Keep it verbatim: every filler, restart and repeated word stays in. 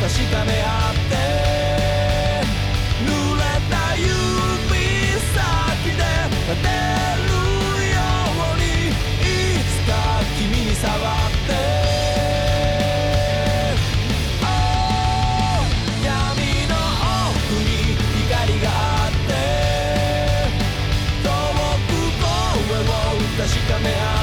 確かめ合って濡れた指先で立てるようにいつか君に触って闇の奥に光があって遠く声を確かめ合って